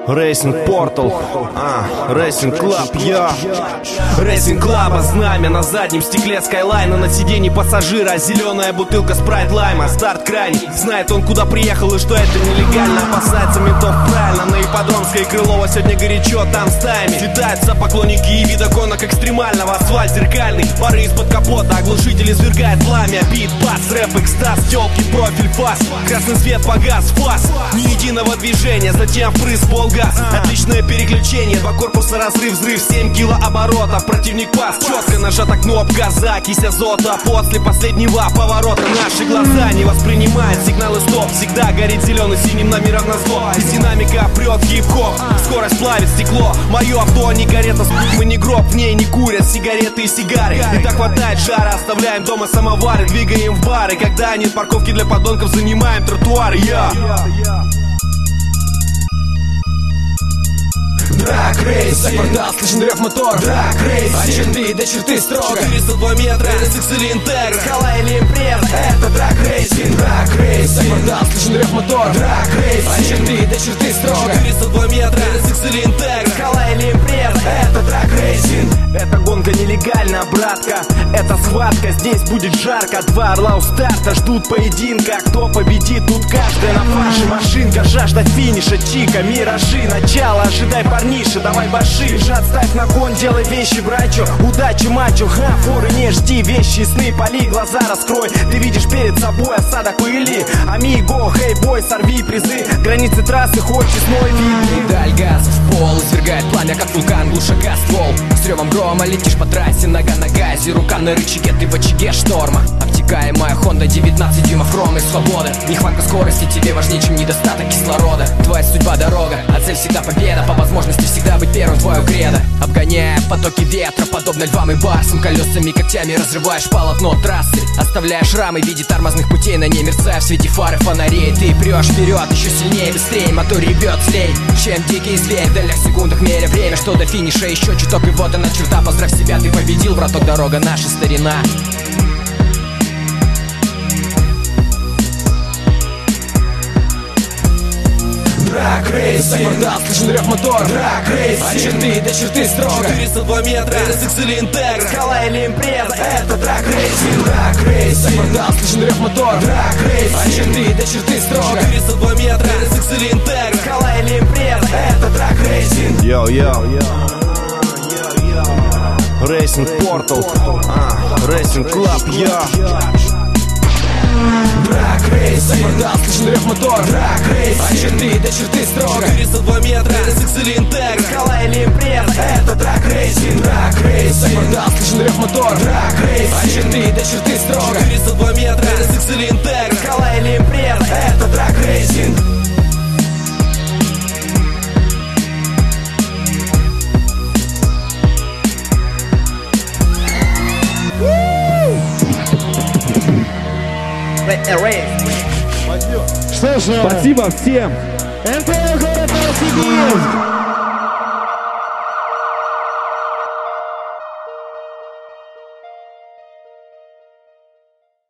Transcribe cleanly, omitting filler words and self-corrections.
Racing Portal, Racing Club, я Racing Club, знамя на заднем стекле Скайлайна, на сиденье пассажира зеленая бутылка спрайт лайма. Старт крайний, знает он куда приехал и что это нелегально. Опасается ментов правильно, на ипподромской Крылова сегодня горячо, там стаями слетаются поклонники и видоконок экстремального. Асфальт зеркальный, пары из-под капота, оглушитель извергает пламя. Бит, бас, рэп, экстаз, тёлки, профиль, фас. Красный свет погас, фас, ни единого движения, затем впрыск, полгаз. Отличное переключение, два корпуса, разрыв, взрыв, 7 килооборотов. Противник пас, четко нажата кнопка газа, кись азота. После последнего поворота наши глаза не воспринимают сигналы стоп. Всегда горит зеленый синим номером на зло. Из динамика прет хип-хоп, скорость плавит стекло. Мое авто не карета, мы не гроб, в ней не курят сигареты и сигары. И так хватает жара, оставляем дома самовары, двигаем в бары. Когда нет парковки для подонков, занимаем тротуары. Драг рейс, за квартал слышен рев мотор. Драг рейс, от черты до черты строго. 402 метра, RSX или Интегра, Скала или импреза, это драг рейсинг. Драг рейс, за квартал слышен рев мотор. Драг рейс, от черты до черты строго. 402 метра, RSX или Интегра, Скала или импреза, это драг рейсинг. эта гонка нелегальна, братка, это схватка, здесь будет жарко. Два орла у старта ждут поединка. Кто победит, тут каждая на фарше машинка. Жажда финиша, чика, миражи, начало, ожидай парниша, давай баши. Бежат, ставь на кон, делай вещи, брачо. Удачи, мачо, форы не жди. Вещи, сны, поли, глаза раскрой. Ты видишь перед собой осадок пыли. Амиго, хей, бой, сорви призы. Границы трассы, хоть честной видны. Даль газ в пол, извергает пламя, как вулкан, глуша газ ствол. С ревом грома летишь по трассе, нога на газе, рука на рычаге, ты в очаге шторма. Обтекаемая Honda, 19 дюймов хромы свободы. Нехватка скорости тебе важнее, чем недостаток кислорода. Твоя судьба дорога, а цель всегда победа. По возможности всегда быть первым, твое кредо. Обгоняя потоки ветра, подобно львам и барсам, колесами, когтями разрываешь полотно трассы. Оставляешь рамы в виде тормозных путей, на ней мерцая в свете фары фонарей. Ты прешь вперед, еще сильнее, быстрее, мотор ревет злей, чем дикий зверь. В долях секундах меря время, что до финиша еще чуток. И вот она черта, поздравь себя, ты победил, браток, дорога наша старина. Драг рейс, за квартал слышен рев мотор. Драг рейс, от черты до черты строго. 402 метра, RSX или Интегра, Скала или импреза, это драг рейсинг. Драг рейс, за квартал слышен рев мотор. Драг рейс, от черты до черты строго. 402 метра, RSX или Интегра, Скала или импреза, это драг рейсинг. Racing Portal, Racing Club, Драг рейс, за квартал слышен рев мотор. Драг рейс, от черты до черты строго. 402 метра, RSX или Интегра, Скала или импреза, это драг рейсинг. Драг рейс, за квартал слышен рев мотор. Драг рейс, от черты до черты строго. 402 метра, RSX или Интегра, Скала или импреза, это драг рейсинг. Что ж, спасибо всем. НТО город Новосибирск.